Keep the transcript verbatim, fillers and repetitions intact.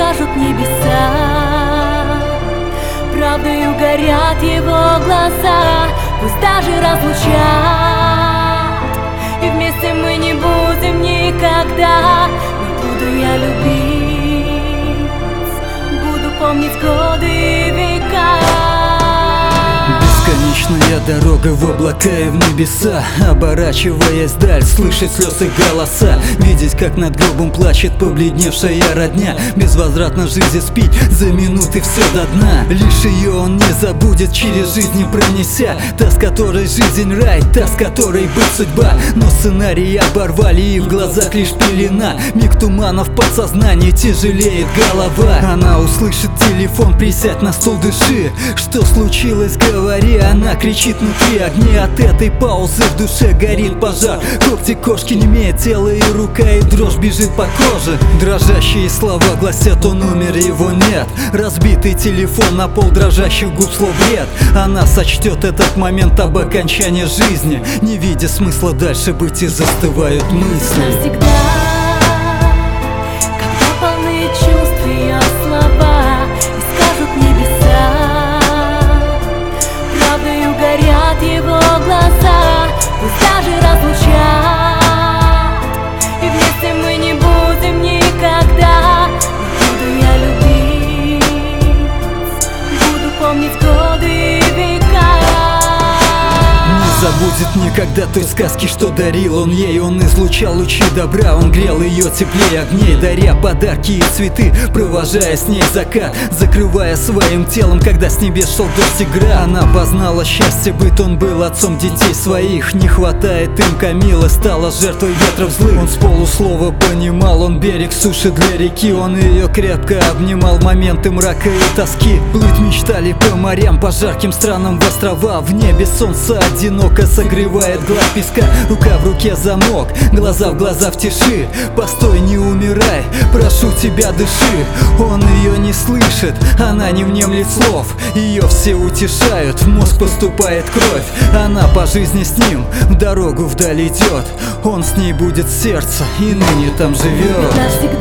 скажут небеса. Правдою горят его глаза, пусть даже разлучат, и вместе мы не будем никогда. Но буду я любить, буду помнить годы и века. Бесконечная дорога в облака и в небеса, оборачиваясь вдаль, слышать слезы голоса, видеть, как над гробом плачет побледневшая родня. Безвозвратно жизнь спить за минуты все до дна. Лишь ее он не забудет, через жизнь не пронеся. Та, с которой жизнь рай, та, с которой быть судьба. Но сценарии оборвали, и в глазах лишь пелена. Миг тумана в подсознании, тяжелеет голова. Она услышит телефон, присядь на стол, дыши. Что случилось, говори, она кричит внутри. Огни от этой паузы, в душе горит пожар. Когти кошки немеет, тело и рука, и дрожь бежит по коже. Дрожащие слова гласят, он умер, его нет. Разбитый телефон, на пол дрожащих губ слов бред. Она сочтет этот момент об окончании жизни, не видя смысла дальше быть, и застывают мысли. Навсегда, когда полны чувств ее слова, и скажут небеса. Правдою горят его глаза, пусть даже разлучат, и вместе мы не будем никогда. Но буду я любить, буду помнить годы и века. Не забудет никогда той сказки, что дарил он ей. Он излучал лучи добра, он грел ее теплее огней, даря подарки и цветы, провожая с ней закат, закрывая своим телом, когда с небес шел дождь и град. Она познала счастье быть, он был отцом детей своих. Не хватает им Камилы, стала жертвой ветров злых. Он с полуслова понимал, он берег суши для реки. Он ее крепко обнимал в моменты мрака и тоски. Плыть мечтали по морям, по жарким странам в острова. В небе солнце одиноко согревает гладь песка. Рука в руке замок, глаза в глаза в тиши. Постой, не умирай, прошу тебя, дыши. Он ее не слышит, она не внемлет слов. Ее все утешают, в мозг поступает кровь. Она по жизни с ним, в дорогу вдаль идет. Он с ней будет сердце, и ныне там живет. Навсегда.